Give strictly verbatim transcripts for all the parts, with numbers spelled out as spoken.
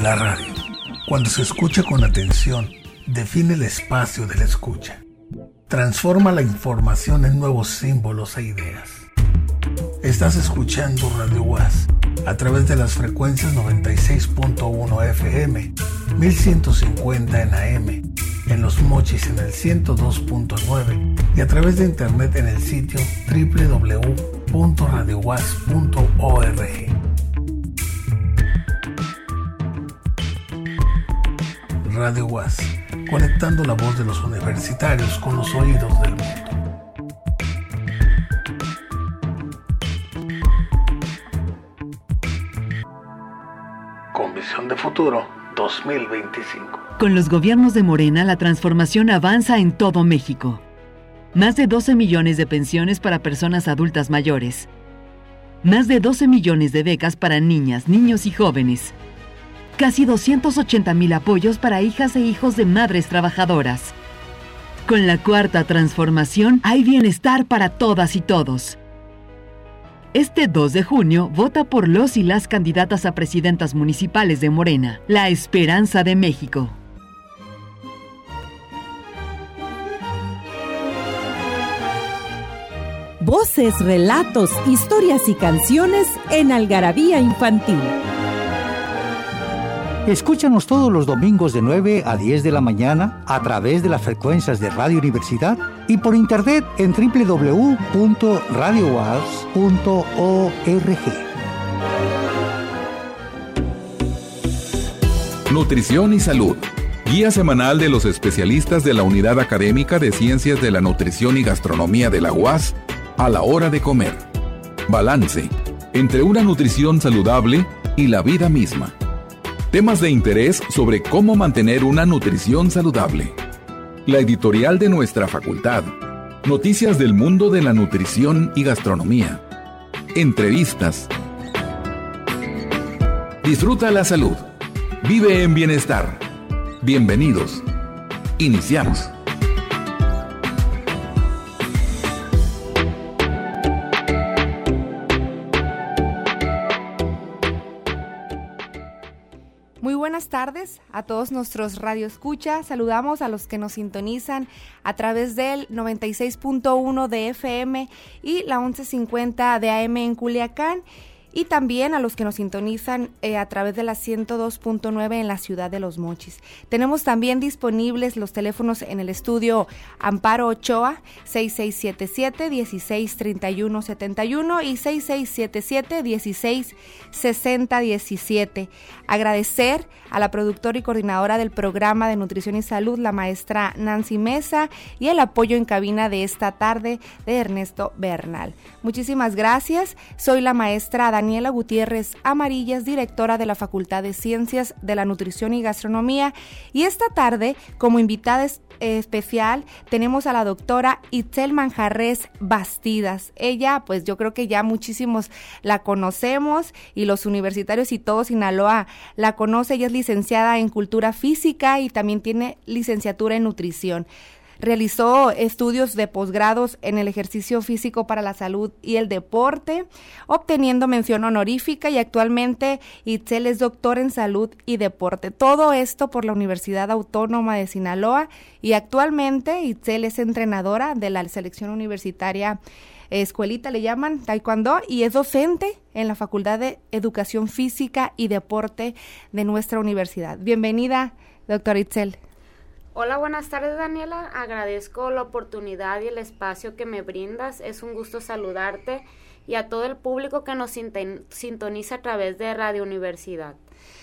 La radio, cuando se escucha con atención, define el espacio de la escucha. Transforma la información en nuevos símbolos e ideas. Estás escuchando Radio UAS a través de las frecuencias noventa y seis punto uno F M, mil ciento cincuenta en A M, en Los Mochis en el ciento dos punto nueve y a través de internet en el sitio doble u doble u doble u punto radio uas punto org. Radio UAS, conectando la voz de los universitarios con los oídos del mundo. Con visión de futuro dos mil veinticinco. Con los gobiernos de Morena, la transformación avanza en todo México. Más de doce millones de pensiones para personas adultas mayores. Más de doce millones de becas para niñas, niños y jóvenes. Casi doscientos ochenta mil apoyos para hijas e hijos de madres trabajadoras. Con la cuarta transformación hay bienestar para todas y todos. Este dos de junio, vota por los y las candidatas a presidentas municipales de Morena, la esperanza de México. Voces, relatos, historias y canciones en Algarabía Infantil. Escúchanos todos los domingos de nueve a diez de la mañana a través de las frecuencias de Radio Universidad y por internet en doble u doble u doble u punto radio uas punto org. Nutrición y salud. Guía semanal de los especialistas de la Unidad Académica de Ciencias de la Nutrición y Gastronomía de la UAS a la hora de comer. Balance entre una nutrición saludable y la vida misma. Temas de interés sobre cómo mantener una nutrición saludable. La editorial de nuestra facultad. Noticias del mundo de la nutrición y gastronomía. Entrevistas. Disfruta la salud. Vive en bienestar. Bienvenidos. Iniciamos. Buenas tardes a todos nuestros radioescuchas. Saludamos a los que nos sintonizan a través del noventa y seis punto uno de F M y la once cincuenta de A M en Culiacán, y también a los que nos sintonizan eh, a través de la ciento dos punto nueve en la ciudad de Los Mochis. Tenemos también disponibles los teléfonos en el estudio Amparo Ochoa, seis seis siete siete, dieciséis treinta y uno setenta y uno y seis seis siete siete, dieciséis sesenta diecisiete. Agradecer a la productora y coordinadora del programa de Nutrición y Salud, la maestra Nancy Mesa, y el apoyo en cabina de esta tarde de Ernesto Bernal. Muchísimas gracias. Soy la maestra Daniela Gutiérrez Amarillas, directora de la Facultad de Ciencias de la Nutrición y Gastronomía, y esta tarde, como invitada especial, tenemos a la doctora Itzel Manjarres Bastidas. Ella, pues yo creo que ya muchísimos la conocemos, y los universitarios y todo Sinaloa la conoce. Ella es licenciada en Cultura Física y también tiene licenciatura en Nutrición. Realizó estudios de posgrados en el ejercicio físico para la salud y el deporte, obteniendo mención honorífica, y actualmente Itzel es doctor en salud y deporte. Todo esto por la Universidad Autónoma de Sinaloa, y actualmente Itzel es entrenadora de la selección universitaria Escuelita, le llaman, Taekwondo, y es docente en la Facultad de Educación Física y Deporte de nuestra universidad. Bienvenida, doctora Itzel. Hola, buenas tardes, Daniela. Agradezco la oportunidad y el espacio que me brindas. Es un gusto saludarte y a todo el público que nos sintoniza a través de Radio Universidad.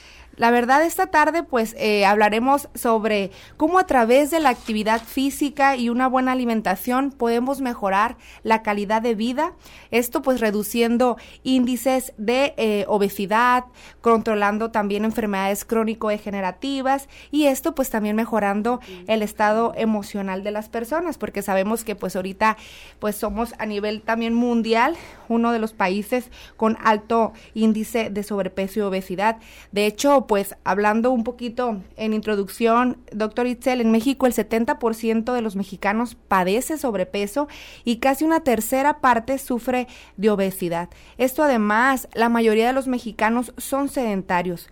La verdad, esta tarde pues eh, hablaremos sobre cómo a través de la actividad física y una buena alimentación podemos mejorar la calidad de vida. Esto pues reduciendo índices de eh, obesidad, controlando también enfermedades crónico-degenerativas, y esto pues también mejorando el estado emocional de las personas, porque sabemos que pues ahorita pues somos a nivel también mundial uno de los países con alto índice de sobrepeso y obesidad. De hecho, pues hablando un poquito en introducción, doctor Itzel, en México el setenta por ciento de los mexicanos padece sobrepeso y casi una tercera parte sufre de obesidad. Esto además, la mayoría de los mexicanos son sedentarios.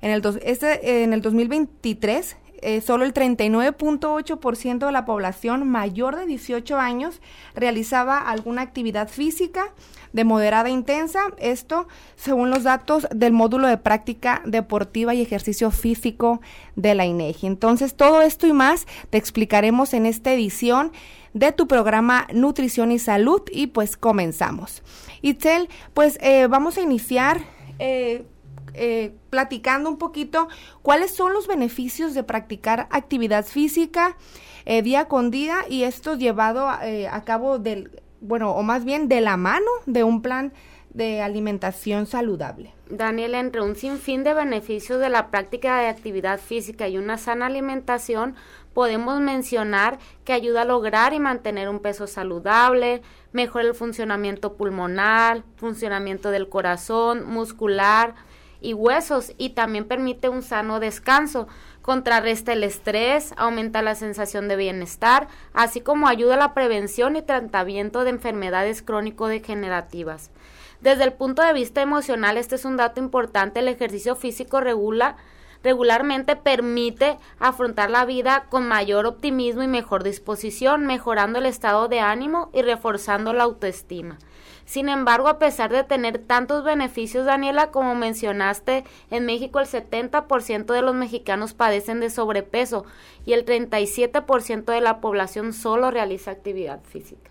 En el, dos, este, en el dos mil veintitrés, eh, solo el treinta y nueve punto ocho por ciento de la población mayor de dieciocho años realizaba alguna actividad física de moderada a intensa, esto según los datos del módulo de práctica deportiva y ejercicio físico de la INEGI. Entonces, todo esto y más te explicaremos en esta edición de tu programa Nutrición y Salud, y pues comenzamos. Itzel, pues eh, vamos a iniciar eh, eh, platicando un poquito cuáles son los beneficios de practicar actividad física eh, día con día, y esto llevado eh, a cabo del bueno, o más bien de la mano de un plan de alimentación saludable. Daniel, entre un sinfín de beneficios de la práctica de actividad física y una sana alimentación, podemos mencionar que ayuda a lograr y mantener un peso saludable, mejora el funcionamiento pulmonar, funcionamiento del corazón, muscular y huesos, y también permite un sano descanso, contrarresta el estrés, aumenta la sensación de bienestar, así como ayuda a la prevención y tratamiento de enfermedades crónico-degenerativas. Desde el punto de vista emocional, este es un dato importante: el ejercicio físico regula, regularmente permite afrontar la vida con mayor optimismo y mejor disposición, mejorando el estado de ánimo y reforzando la autoestima. Sin embargo, a pesar de tener tantos beneficios, Daniela, como mencionaste, en México el setenta por ciento de los mexicanos padecen de sobrepeso y el treinta y siete por ciento de la población solo realiza actividad física.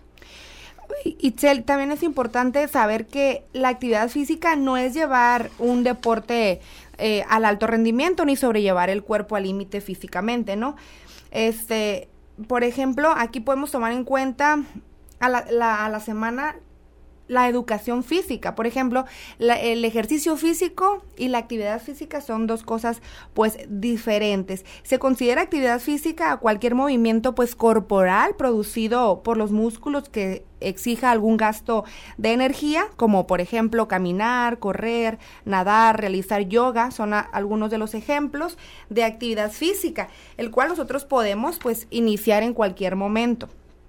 Itzel, también es importante saber que la actividad física no es llevar un deporte eh, al alto rendimiento ni sobrellevar el cuerpo al límite físicamente, ¿no? Este, por ejemplo, aquí podemos tomar en cuenta a la, la, a la semana la educación física. Por ejemplo, la, el ejercicio físico y la actividad física son dos cosas pues diferentes. Se considera actividad física a cualquier movimiento pues corporal producido por los músculos que exija algún gasto de energía, como por ejemplo caminar, correr, nadar, realizar yoga, son a, algunos de los ejemplos de actividad física, el cual nosotros podemos pues iniciar en cualquier momento.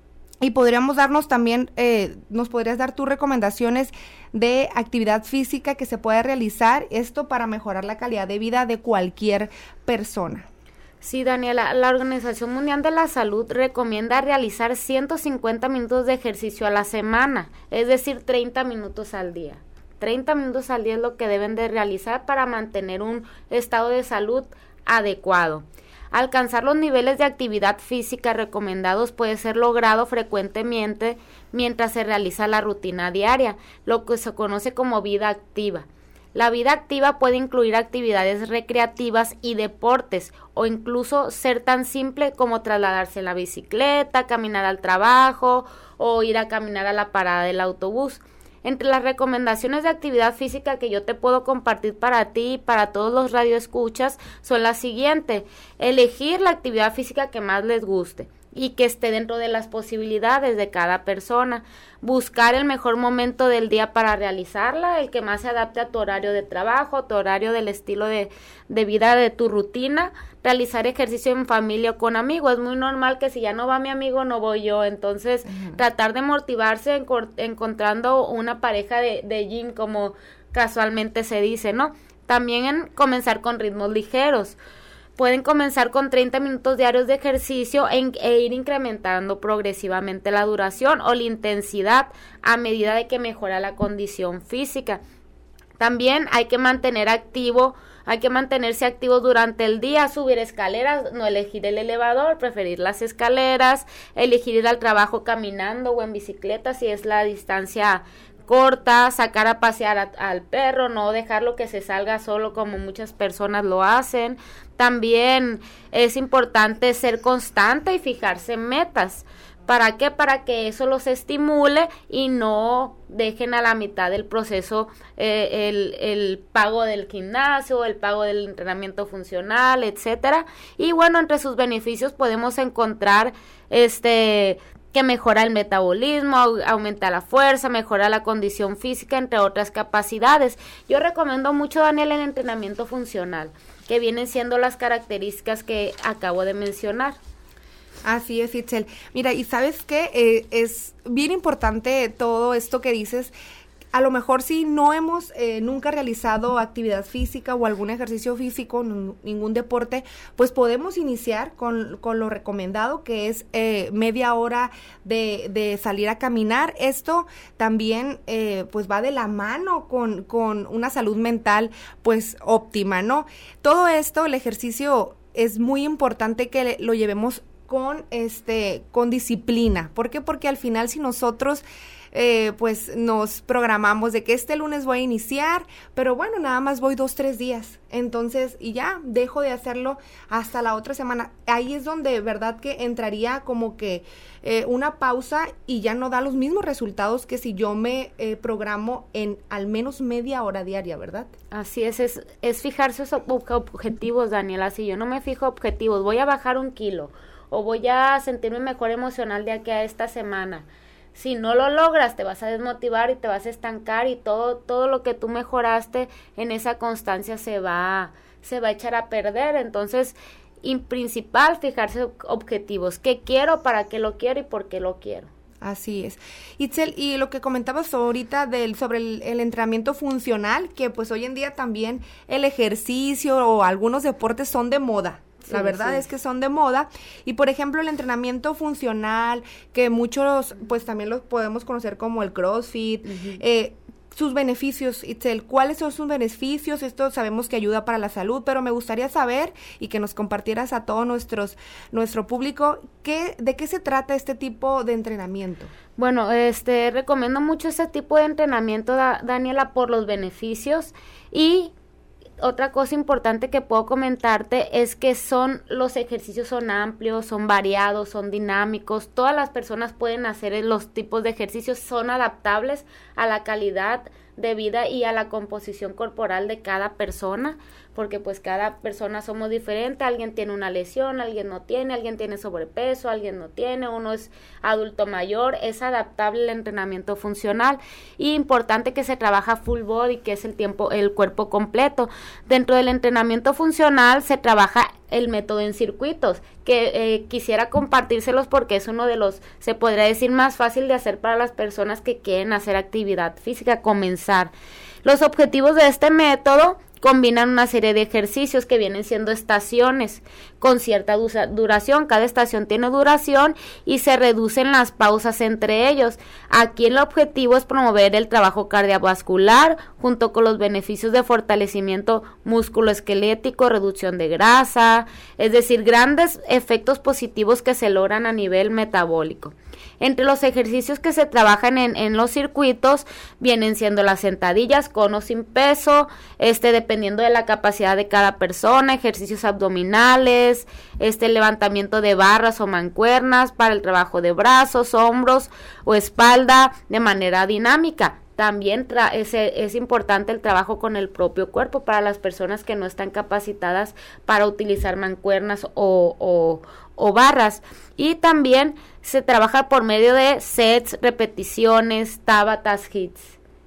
Y podríamos darnos también, eh, nos podrías dar tus recomendaciones de actividad física que se puede realizar, esto para mejorar la calidad de vida de cualquier persona. Sí, Daniela, la Organización Mundial de la Salud recomienda realizar ciento cincuenta minutos de ejercicio a la semana, es decir, treinta minutos al día. treinta minutos al día es lo que deben de realizar para mantener un estado de salud adecuado. Alcanzar los niveles de actividad física recomendados puede ser logrado frecuentemente mientras se realiza la rutina diaria, lo que se conoce como vida activa. La vida activa puede incluir actividades recreativas y deportes, o incluso ser tan simple como trasladarse en la bicicleta, caminar al trabajo o ir a caminar a la parada del autobús. Entre las recomendaciones de actividad física que yo te puedo compartir para ti y para todos los radioescuchas son las siguientes: elegir la actividad física que más les guste y que esté dentro de las posibilidades de cada persona. Buscar el mejor momento del día para realizarla, el que más se adapte a tu horario de trabajo, tu horario del estilo de, de vida de tu rutina. Realizar ejercicio en familia o con amigos. Es muy normal que si ya no va mi amigo, no voy yo. Entonces, uh-huh. tratar de motivarse encor- encontrando una pareja de, de gym, como casualmente se dice, ¿no? También en comenzar con ritmos ligeros. Pueden comenzar con treinta minutos diarios de ejercicio e, e ir incrementando progresivamente la duración o la intensidad a medida de que mejora la condición física. También hay que mantener activo, hay que mantenerse activo durante el día, subir escaleras, no elegir el elevador, preferir las escaleras, elegir ir al trabajo caminando o en bicicleta si es la distancia corta, sacar a pasear a, al perro, no dejarlo que se salga solo como muchas personas lo hacen. También es importante ser constante y fijarse metas. ¿Para qué? Para que eso los estimule y no dejen a la mitad del proceso eh, el, el pago del gimnasio, el pago del entrenamiento funcional, etcétera. Y bueno, entre sus beneficios podemos encontrar este que mejora el metabolismo, aumenta la fuerza, mejora la condición física, entre otras capacidades. Yo recomiendo mucho, Daniel, el entrenamiento funcional, que vienen siendo las características que acabo de mencionar. Así es, Itzel. Mira, y ¿sabes qué? Eh, es bien importante todo esto que dices a lo mejor si no hemos eh, nunca realizado actividad física o algún ejercicio físico, n- ningún deporte, pues podemos iniciar con, con lo recomendado, que es eh, media hora de, de salir a caminar. Esto también eh, pues va de la mano con, con una salud mental pues óptima, ¿no? Todo esto, el ejercicio, es muy importante que lo llevemos con este con disciplina. ¿Por qué? Porque al final, si nosotros eh, pues nos programamos de que este lunes voy a iniciar, pero bueno, nada más voy dos, tres días, entonces, y ya, dejo de hacerlo hasta la otra semana, ahí es donde, verdad, que entraría como que eh, una pausa y ya no da los mismos resultados que si yo me eh, programo en al menos media hora diaria, ¿verdad? Así es, es, es fijarse esos objetivos, Daniela. Si yo no me fijo objetivos, voy a bajar un kilo, o voy a sentirme mejor emocional de aquí a esta semana. Si no lo logras, te vas a desmotivar y te vas a estancar, y todo todo lo que tú mejoraste en esa constancia se va se va a echar a perder. Entonces, y principal, fijarse objetivos. ¿Qué quiero? ¿Para qué lo quiero? ¿Y por qué lo quiero? Así es. Itzel, y lo que comentabas ahorita del sobre el, el entrenamiento funcional, que pues hoy en día también el ejercicio o algunos deportes son de moda. Sí, la verdad sí. Es que son de moda, y por ejemplo el entrenamiento funcional, que muchos pues también los podemos conocer como el CrossFit, uh-huh. eh, sus beneficios, Itzel, ¿cuáles son sus beneficios? Esto sabemos que ayuda para la salud, pero me gustaría saber y que nos compartieras a todo nuestros, nuestro público, ¿qué, ¿de qué se trata este tipo de entrenamiento? Bueno, este recomiendo mucho este tipo de entrenamiento, da, Daniela, por los beneficios. Y otra cosa importante que puedo comentarte es que son los ejercicios son amplios, son variados, son dinámicos. Todas las personas pueden hacer los tipos de ejercicios, son adaptables a la calidad de vida y a la composición corporal de cada persona, porque pues cada persona somos diferentes. Alguien tiene una lesión, alguien no tiene, alguien tiene sobrepeso, alguien no tiene, uno es adulto mayor. Es adaptable el entrenamiento funcional, y importante que se trabaja full body, que es el tiempo, el cuerpo completo. Dentro del entrenamiento funcional se trabaja el método en circuitos, que eh, quisiera compartírselos porque es uno de los, se podría decir, más fácil de hacer para las personas que quieren hacer actividad física, comenzar. Los objetivos de este método combinan una serie de ejercicios que vienen siendo estaciones con cierta duración. Cada estación tiene duración y se reducen las pausas entre ellos. Aquí el objetivo es promover el trabajo cardiovascular junto con los beneficios de fortalecimiento musculoesquelético, reducción de grasa, es decir, grandes efectos positivos que se logran a nivel metabólico. Entre los ejercicios que se trabajan en, en los circuitos vienen siendo las sentadillas con o sin peso, este dependiendo de la capacidad de cada persona, ejercicios abdominales, este levantamiento de barras o mancuernas para el trabajo de brazos, hombros o espalda de manera dinámica. También tra- es, es importante el trabajo con el propio cuerpo para las personas que no están capacitadas para utilizar mancuernas o, o, o barras. Y también se trabaja por medio de sets, repeticiones, tabatas, hits.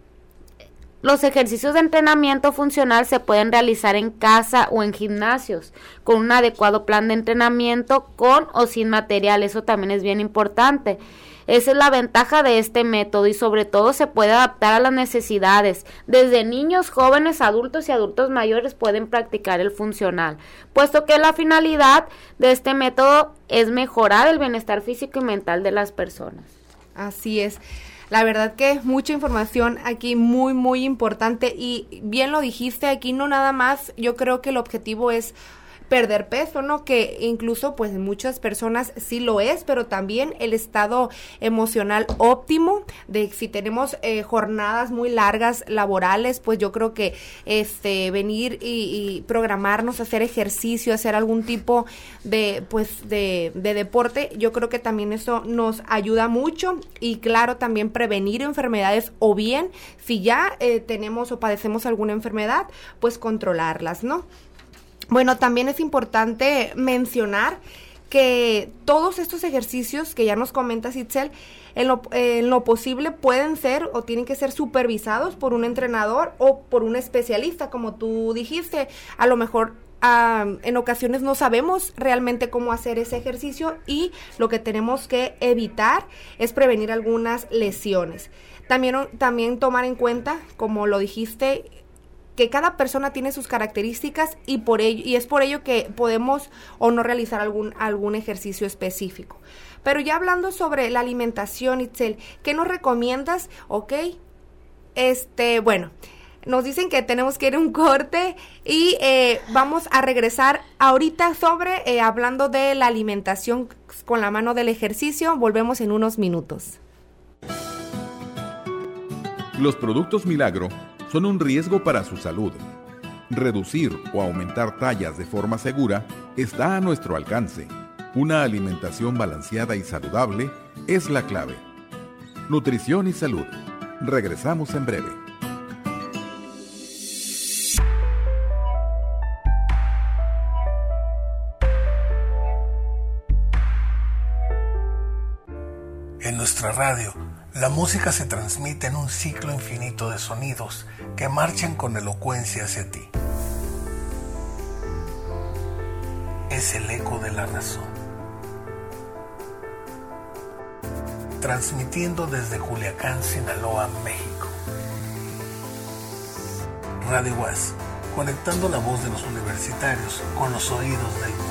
Los ejercicios de entrenamiento funcional se pueden realizar en casa o en gimnasios con un adecuado plan de entrenamiento, con o sin material. Eso también es bien importante. Esa es la ventaja de este método, y sobre todo se puede adaptar a las necesidades. Desde niños, jóvenes, adultos y adultos mayores pueden practicar el funcional, puesto que la finalidad de este método es mejorar el bienestar físico y mental de las personas. Así es. La verdad que mucha información aquí muy, muy importante, y bien lo dijiste, aquí no nada más, yo creo que el objetivo es perder peso, ¿no? Que incluso pues muchas personas sí lo es, pero también el estado emocional óptimo, de si tenemos eh, jornadas muy largas laborales, pues yo creo que este venir y, y programarnos, hacer ejercicio, hacer algún tipo de pues de, de deporte, yo creo que también eso nos ayuda mucho, y claro, también prevenir enfermedades, o bien si ya eh, tenemos o padecemos alguna enfermedad, pues controlarlas, ¿no? Bueno, también es importante mencionar que todos estos ejercicios que ya nos comentas, Itzel, en lo, eh, en lo posible pueden ser o tienen que ser supervisados por un entrenador o por un especialista, como tú dijiste. A lo mejor Um, en ocasiones no sabemos realmente cómo hacer ese ejercicio y lo que tenemos que evitar es prevenir algunas lesiones. También, también tomar en cuenta, como lo dijiste, que cada persona tiene sus características y por ello y es por ello que podemos o no realizar algún, algún ejercicio específico. Pero ya hablando sobre la alimentación, Itzel, ¿qué nos recomiendas? Ok, este, bueno... Nos dicen que tenemos que ir a un corte y eh, vamos a regresar ahorita sobre, eh, hablando de la alimentación con la mano del ejercicio. Volvemos en unos minutos. Los productos Milagro son un riesgo para su salud. Reducir o aumentar tallas de forma segura está a nuestro alcance. Una alimentación balanceada y saludable es la clave. Nutrición y salud. Regresamos en breve. En nuestra radio, la música se transmite en un ciclo infinito de sonidos que marchan con elocuencia hacia ti. Es el eco de la razón. Transmitiendo desde Culiacán, Sinaloa, México. Radio UAS, conectando la voz de los universitarios con los oídos del mundo.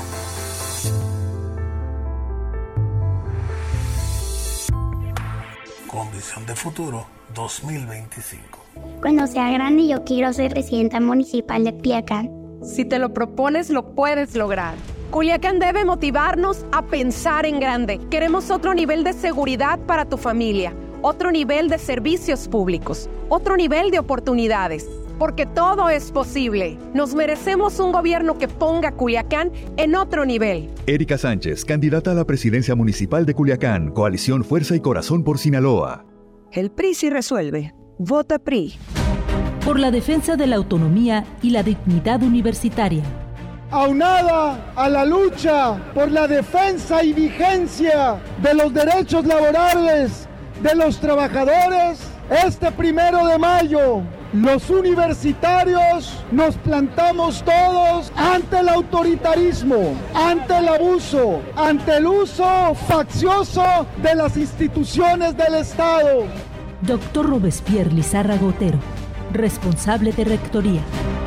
Con visión de futuro dos mil veinticinco. Cuando sea grande yo quiero ser presidenta municipal de Culiacán. Si te lo propones, lo puedes lograr. Culiacán debe motivarnos a pensar en grande. Queremos otro nivel de seguridad para tu familia, otro nivel de servicios públicos, otro nivel de oportunidades. Porque todo es posible. Nos merecemos un gobierno que ponga a Culiacán en otro nivel. Erika Sánchez, candidata a la presidencia municipal de Culiacán, Coalición Fuerza y Corazón por Sinaloa. El P R I sí resuelve. Vota P R I. Por la defensa de la autonomía y la dignidad universitaria. Aunada a la lucha por la defensa y vigencia de los derechos laborales de los trabajadores, este primero de mayo, los universitarios nos plantamos todos ante el autoritarismo, ante el abuso, ante el uso faccioso de las instituciones del Estado. Doctor Robespierre Lizárraga Otero, responsable de Rectoría.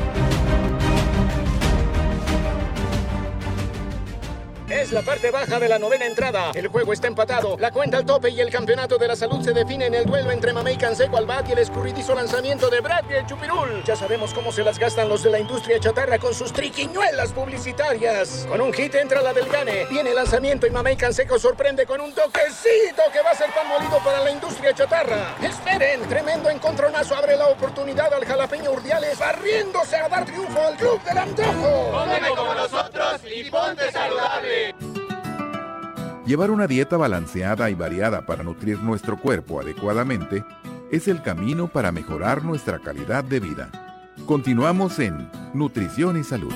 Es la parte baja de la novena entrada. El juego está empatado. La cuenta al tope y el campeonato de la salud se define en el duelo entre Mamey Canseco al bat y el escurridizo lanzamiento de Brad y el Chupirul. Ya sabemos cómo se las gastan los de la industria chatarra con sus triquiñuelas publicitarias. Con un hit entra la del Gane. Viene el lanzamiento y Mamey Canseco sorprende con un toquecito que va a ser pan molido para la industria chatarra. Esperen, tremendo encontronazo abre la oportunidad al jalapeño Urdiales, barriéndose a dar triunfo al club del antojo. Cómeme como nosotros y ponte saludable. Llevar una dieta balanceada y variada para nutrir nuestro cuerpo adecuadamente es el camino para mejorar nuestra calidad de vida. Continuamos en Nutrición y Salud.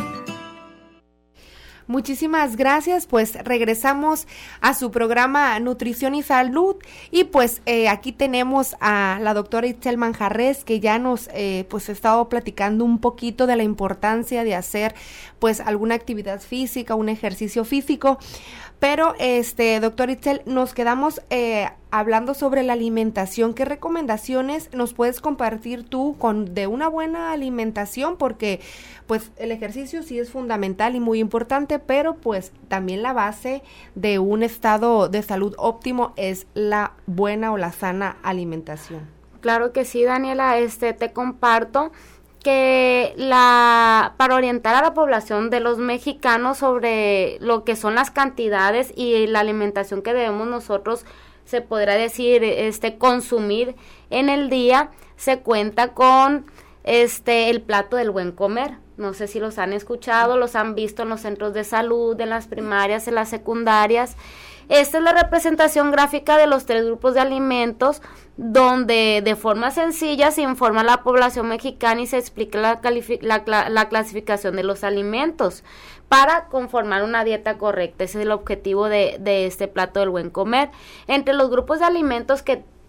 Muchísimas gracias, pues regresamos a su programa Nutrición y Salud y pues eh, aquí tenemos a la doctora Itzel Manjarres que ya nos eh, pues ha estado platicando un poquito de la importancia de hacer pues alguna actividad física, un ejercicio físico, pero este doctor Itzel nos quedamos eh, hablando sobre la alimentación. ¿Qué recomendaciones nos puedes compartir tú con de una buena alimentación? Porque pues el ejercicio sí es fundamental y muy importante, pero pues también la base de un estado de salud óptimo es la buena o la sana alimentación. Claro que sí, Daniela, este te comparto que la para orientar a la población de los mexicanos sobre lo que son las cantidades y la alimentación que debemos nosotros, se podrá decir, este consumir en el día, se cuenta con este el plato del buen comer. No sé si los han escuchado, los han visto en los centros de salud, en las primarias, en las secundarias. Esta es la representación gráfica de los tres grupos de alimentos, donde de forma sencilla se informa a la población mexicana y se explica la, califi- la, la, la clasificación de los alimentos para conformar una dieta correcta. Ese es el objetivo de, de este plato del buen comer. Entre los grupos de alimentos que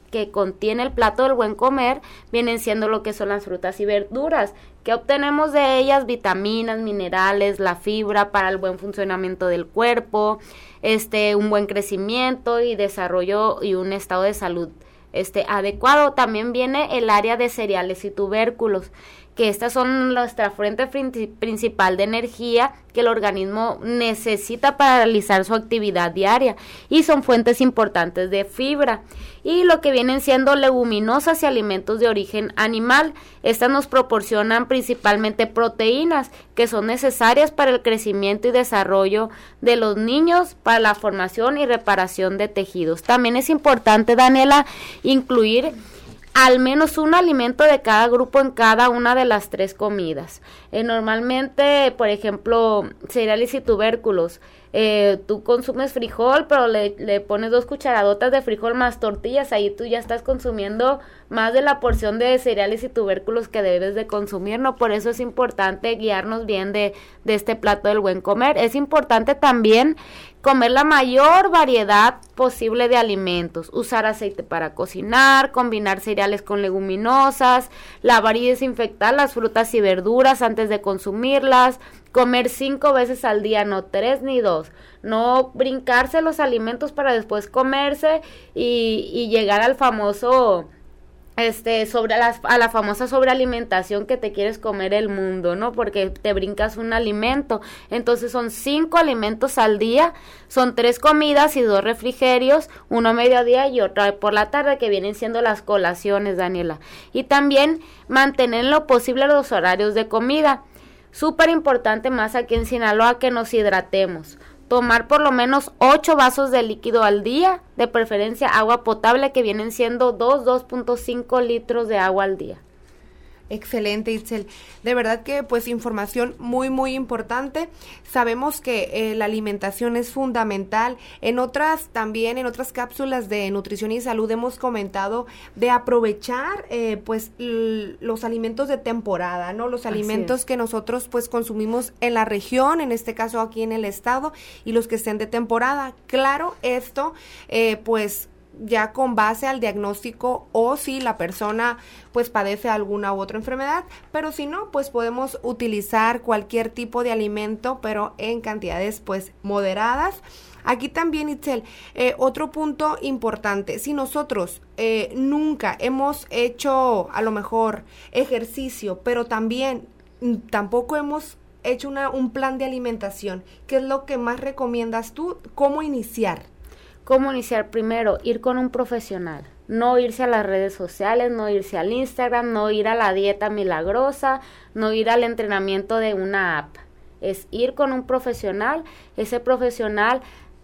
que contiene el plato del buen comer vienen siendo lo que son las frutas y verduras, que obtenemos de ellas vitaminas, minerales, la fibra para el buen funcionamiento del cuerpo, este, un buen crecimiento y desarrollo y un estado de salud este, adecuado. También viene el área de cereales y tubérculos, que estas son nuestra fuente principal de energía que el organismo necesita para realizar su actividad diaria, y son fuentes importantes de fibra. Y lo que vienen siendo leguminosas y alimentos de origen animal, estas nos proporcionan principalmente proteínas que son necesarias para el crecimiento y desarrollo de los niños, para la formación y reparación de tejidos. También es importante, Daniela, incluir al menos un alimento de cada grupo en cada una de las tres comidas. Eh, normalmente, por ejemplo, cereales y tubérculos, eh, tú consumes frijol, pero le, le pones dos cucharadotas de frijol más tortillas, ahí tú ya estás consumiendo más de la porción de cereales y tubérculos que debes de consumir, ¿no? Por eso es importante guiarnos bien de, de este plato del buen comer. Es importante también comer la mayor variedad posible de alimentos, usar aceite para cocinar, combinar cereales con leguminosas, lavar y desinfectar las frutas y verduras antes de consumirlas, comer cinco veces al día, no tres ni dos, no brincarse los alimentos para después comerse y, y llegar al famoso... Este, sobre las, a la famosa sobrealimentación que te quieres comer el mundo, ¿no? Porque te brincas un alimento. Entonces son cinco alimentos al día, son tres comidas y dos refrigerios, uno a mediodía y otro por la tarde, que vienen siendo las colaciones, Daniela. Y también mantener en lo posible los horarios de comida. Súper importante más aquí en Sinaloa que nos hidratemos. Tomar por lo menos ocho vasos de líquido al día, de preferencia agua potable, que vienen siendo dos, dos punto cinco litros de agua al día. Excelente, Itzel. De verdad que pues información muy muy importante. Sabemos que eh, la alimentación es fundamental. En otras también, en otras cápsulas de nutrición y salud hemos comentado de aprovechar eh, pues l- los alimentos de temporada, ¿no? Los alimentos que nosotros pues consumimos en la región, en este caso aquí en el estado, y los que estén de temporada. Claro, esto eh, pues ya con base al diagnóstico o si la persona pues padece alguna u otra enfermedad, pero si no, pues podemos utilizar cualquier tipo de alimento, pero en cantidades pues moderadas. Aquí también, Itzel, eh, otro punto importante, si nosotros eh, nunca hemos hecho a lo mejor ejercicio, pero también mm, tampoco hemos hecho una, un plan de alimentación, ¿qué es lo que más recomiendas tú? ¿Cómo iniciar? ¿Cómo iniciar? Primero, ir con un profesional, no irse a las redes sociales, no irse al Instagram, no ir a la dieta milagrosa, no ir al entrenamiento de una app, es ir con un profesional, ese profesional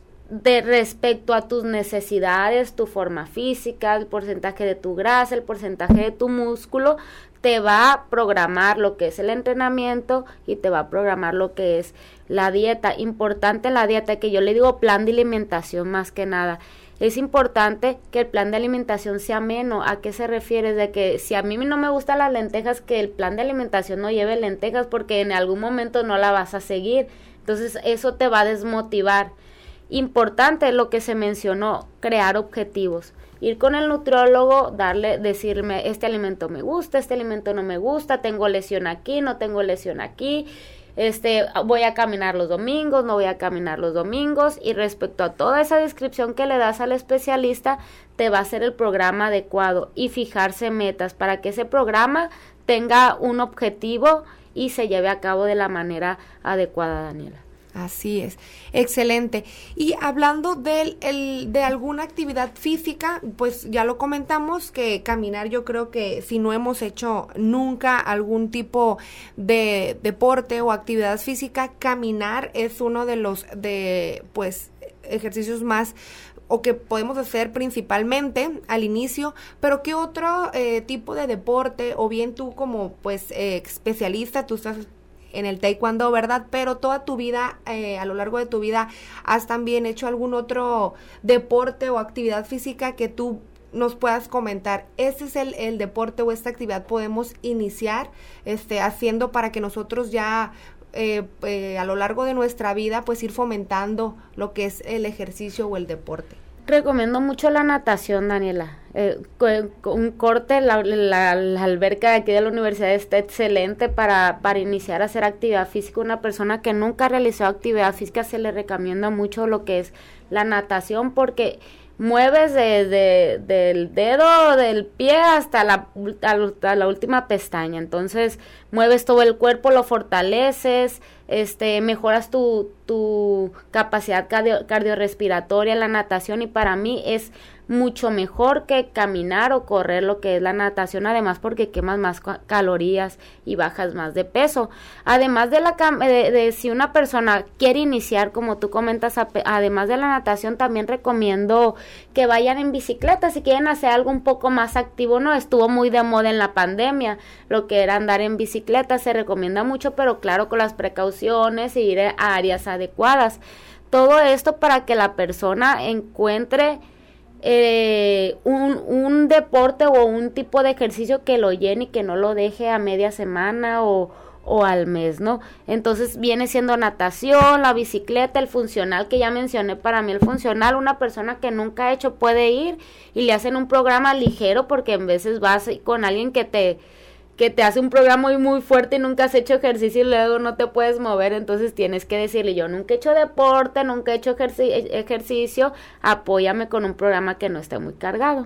de respecto a tus necesidades, tu forma física, el porcentaje de tu grasa, el porcentaje de tu músculo, te va a programar lo que es el entrenamiento y te va a programar lo que es la dieta. Importante la dieta, que yo le digo plan de alimentación más que nada. Es importante que el plan de alimentación sea ameno. ¿A qué se refiere? De que si a mí no me gustan las lentejas, que el plan de alimentación no lleve lentejas, porque en algún momento no la vas a seguir. Entonces eso te va a desmotivar. Importante lo que se mencionó, crear objetivos. Ir con el nutriólogo, darle, decirme, este alimento me gusta, este alimento no me gusta, tengo lesión aquí, no tengo lesión aquí, este, voy a caminar los domingos, no voy a caminar los domingos, y respecto a toda esa descripción que le das al especialista, te va a hacer el programa adecuado y fijarse metas para que ese programa tenga un objetivo y se lleve a cabo de la manera adecuada, Daniela. Así es, excelente. Y hablando de, el, de alguna actividad física, pues ya lo comentamos, que caminar, yo creo que si no hemos hecho nunca algún tipo de deporte o actividad física, caminar es uno de los de pues ejercicios más o que podemos hacer principalmente al inicio. Pero ¿qué otro eh, tipo de deporte, o bien tú como pues eh, especialista, tú estás en el taekwondo, ¿verdad? Pero toda tu vida, eh, a lo largo de tu vida, ¿has también hecho algún otro deporte o actividad física que tú nos puedas comentar? Este es el, el deporte o esta actividad podemos iniciar este, haciendo para que nosotros ya eh, eh, a lo largo de nuestra vida pues ir fomentando lo que es el ejercicio o el deporte. Recomiendo mucho la natación, Daniela. Eh, un corte, la, la, la alberca de aquí de la universidad está excelente para, para iniciar a hacer actividad física. Una persona que nunca realizó actividad física se le recomienda mucho lo que es la natación, porque mueves desde de, del dedo del pie hasta la, hasta la última pestaña. Entonces mueves todo el cuerpo, lo fortaleces, este, mejoras tu, tu capacidad cardio, cardiorrespiratoria, la natación, y para mí es mucho mejor que caminar o correr lo que es la natación, además porque quemas más calorías y bajas más de peso. Además de la de, de si una persona quiere iniciar, como tú comentas, a, además de la natación, también recomiendo que vayan en bicicleta si quieren hacer algo un poco más activo, ¿no? Estuvo muy de moda en la pandemia lo que era andar en bicicleta, se recomienda mucho, pero claro, con las precauciones y ir a áreas adecuadas. Todo esto para que la persona encuentre Eh, un, un deporte o un tipo de ejercicio que lo llene y que no lo deje a media semana o, o al mes, ¿no? Entonces viene siendo natación, la bicicleta, el funcional que ya mencioné. Para mí el funcional, una persona que nunca ha hecho puede ir y le hacen un programa ligero, porque en veces vas con alguien que te que te hace un programa muy muy fuerte y nunca has hecho ejercicio y luego no te puedes mover, entonces tienes que decirle, yo nunca he hecho deporte, nunca he hecho ejerci- ejercicio, apóyame con un programa que no esté muy cargado.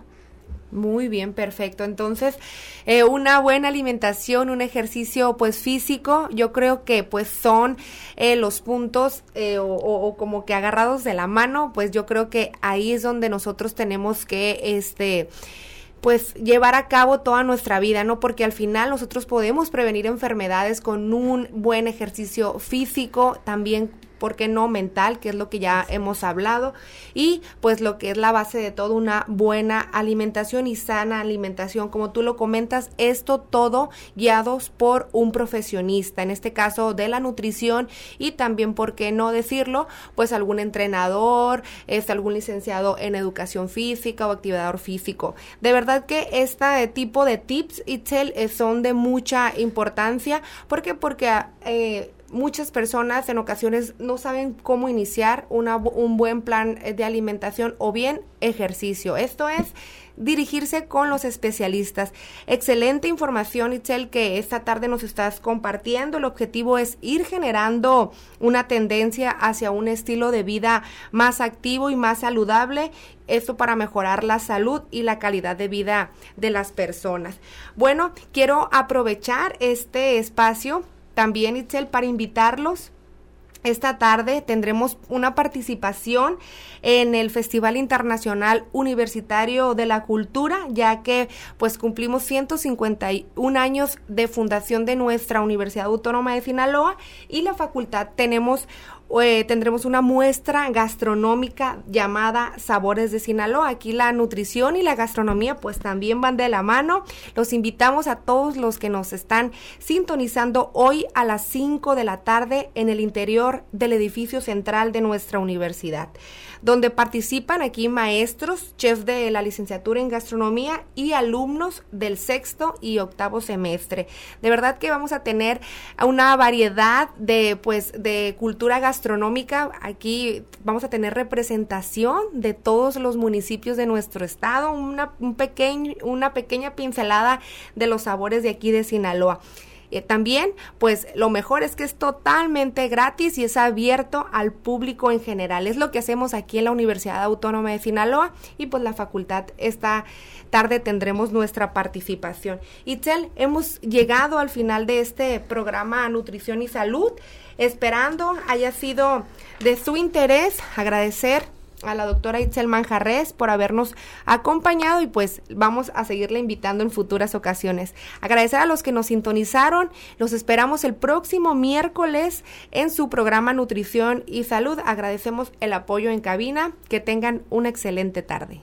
Muy bien, perfecto. Entonces, eh, una buena alimentación, un ejercicio pues físico, yo creo que pues son eh, los puntos eh, o, o, o como que agarrados de la mano, pues yo creo que ahí es donde nosotros tenemos que este pues llevar a cabo toda nuestra vida, ¿no? Porque al final nosotros podemos prevenir enfermedades con un buen ejercicio físico, también, ¿por qué no mental?, que es lo que ya hemos hablado, y pues lo que es la base de todo, una buena alimentación y sana alimentación, como tú lo comentas, esto todo guiados por un profesionista, en este caso de la nutrición, y también, ¿por qué no decirlo?, pues algún entrenador, este, algún licenciado en educación física o activador físico. De verdad que este tipo de tips, Itzel, eh, son de mucha importancia. ¿Por qué? Porque eh, muchas personas en ocasiones no saben cómo iniciar una, un buen plan de alimentación o bien ejercicio. Esto es dirigirse con los especialistas. Excelente información, Itzel, que esta tarde nos estás compartiendo. El objetivo es ir generando una tendencia hacia un estilo de vida más activo y más saludable. Esto para mejorar la salud y la calidad de vida de las personas. Bueno, quiero aprovechar este espacio también, Itzel, para invitarlos. Esta tarde tendremos una participación en el Festival Internacional Universitario de la Cultura, ya que pues cumplimos ciento cincuenta y un años de fundación de nuestra Universidad Autónoma de Sinaloa, y la facultad tenemos Eh, tendremos una muestra gastronómica llamada Sabores de Sinaloa. Aquí la nutrición y la gastronomía pues también van de la mano. Los invitamos a todos los que nos están sintonizando hoy a las cinco de la tarde en el interior del edificio central de nuestra universidad, donde participan aquí maestros, chefs de la licenciatura en gastronomía y alumnos del sexto y octavo semestre. De verdad que vamos a tener una variedad de pues de cultura gastronómica. Gastronómica. Aquí vamos a tener representación de todos los municipios de nuestro estado, una, un pequeño, una pequeña pincelada de los sabores de aquí de Sinaloa. Eh, también, pues lo mejor es que es totalmente gratis y es abierto al público en general. Es lo que hacemos aquí en la Universidad Autónoma de Sinaloa, y pues la facultad esta tarde tendremos nuestra participación. Itzel, hemos llegado al final de este programa Nutrición y Salud, esperando haya sido de su interés. Agradecer a la doctora Itzel Manjarres por habernos acompañado, y pues vamos a seguirle invitando en futuras ocasiones. Agradecer a los que nos sintonizaron. Los esperamos el próximo miércoles en su programa Nutrición y Salud. Agradecemos el apoyo en cabina. Que tengan una excelente tarde.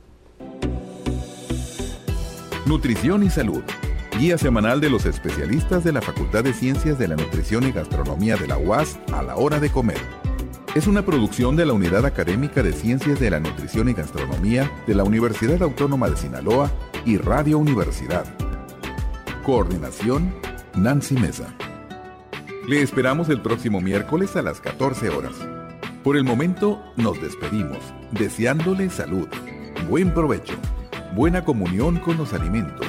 Nutrición y Salud, guía semanal de los especialistas de la Facultad de Ciencias de la Nutrición y Gastronomía de la U A S a la hora de comer. Es una producción de la Unidad Académica de Ciencias de la Nutrición y Gastronomía de la Universidad Autónoma de Sinaloa y Radio Universidad. Coordinación, Nancy Mesa. Le esperamos el próximo miércoles a las catorce horas. Por el momento nos despedimos, deseándole salud, buen provecho, buena comunión con los alimentos